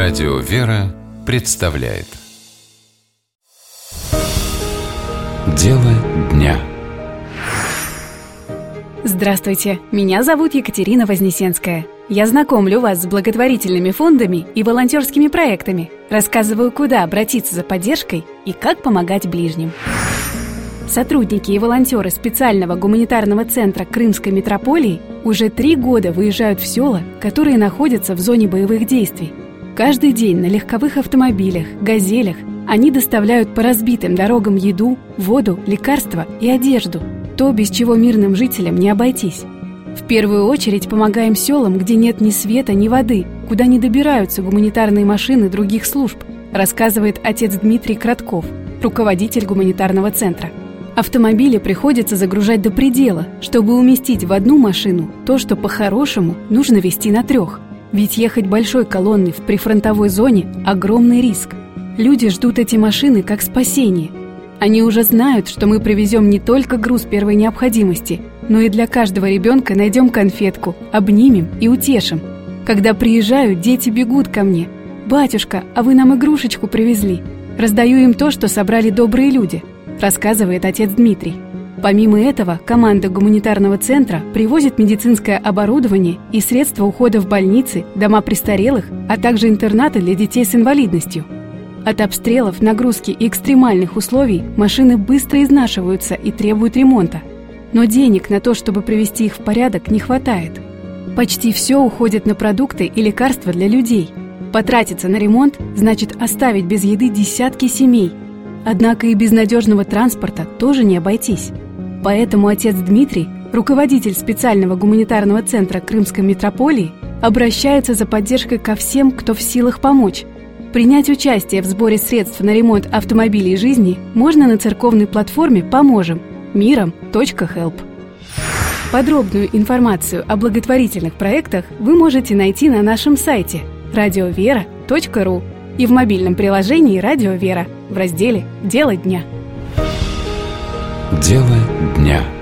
Радио «Вера» представляет Дело дня. Здравствуйте, меня зовут Екатерина Вознесенская. Я знакомлю вас с благотворительными фондами и волонтерскими проектами, рассказываю, куда обратиться за поддержкой и как помогать ближним. Сотрудники и волонтеры специального гуманитарного центра Крымской митрополии уже 3 года выезжают в села, которые находятся в зоне боевых действий. Каждый день на легковых автомобилях, «Газелях» они доставляют по разбитым дорогам еду, воду, лекарства и одежду, то, без чего мирным жителям не обойтись. В первую очередь помогаем селам, где нет ни света, ни воды, куда не добираются гуманитарные машины других служб, рассказывает отец Дмитрий Кратков, руководитель гуманитарного центра. Автомобили приходится загружать до предела, чтобы уместить в одну машину то, что по-хорошему нужно везти на 3. Ведь ехать большой колонной в прифронтовой зоне – огромный риск. Люди ждут эти машины как спасение. Они уже знают, что мы привезем не только груз первой необходимости, но и для каждого ребенка найдем конфетку, обнимем и утешим. Когда приезжаю, дети бегут ко мне. «Батюшка, а вы нам игрушечку привезли?» Раздаю им то, что собрали добрые люди, рассказывает отец Дмитрий. Помимо этого, команда гуманитарного центра привозит медицинское оборудование и средства ухода в больницы, дома престарелых, а также интернаты для детей с инвалидностью. От обстрелов, нагрузки и экстремальных условий машины быстро изнашиваются и требуют ремонта. Но денег на то, чтобы привести их в порядок, не хватает. Почти все уходит на продукты и лекарства для людей. Потратиться на ремонт значит оставить без еды десятки семей. Однако и без надежного транспорта тоже не обойтись. Поэтому отец Дмитрий, руководитель специального гуманитарного центра Крымской митрополии, обращается за поддержкой ко всем, кто в силах помочь. Принять участие в сборе средств на ремонт автомобилей жизни можно на церковной платформе «Поможем» miram.help. Подробную информацию о благотворительных проектах вы можете найти на нашем сайте radiovera.ru и в мобильном приложении «Радио Вера» в разделе «Дело дня». Дело дня.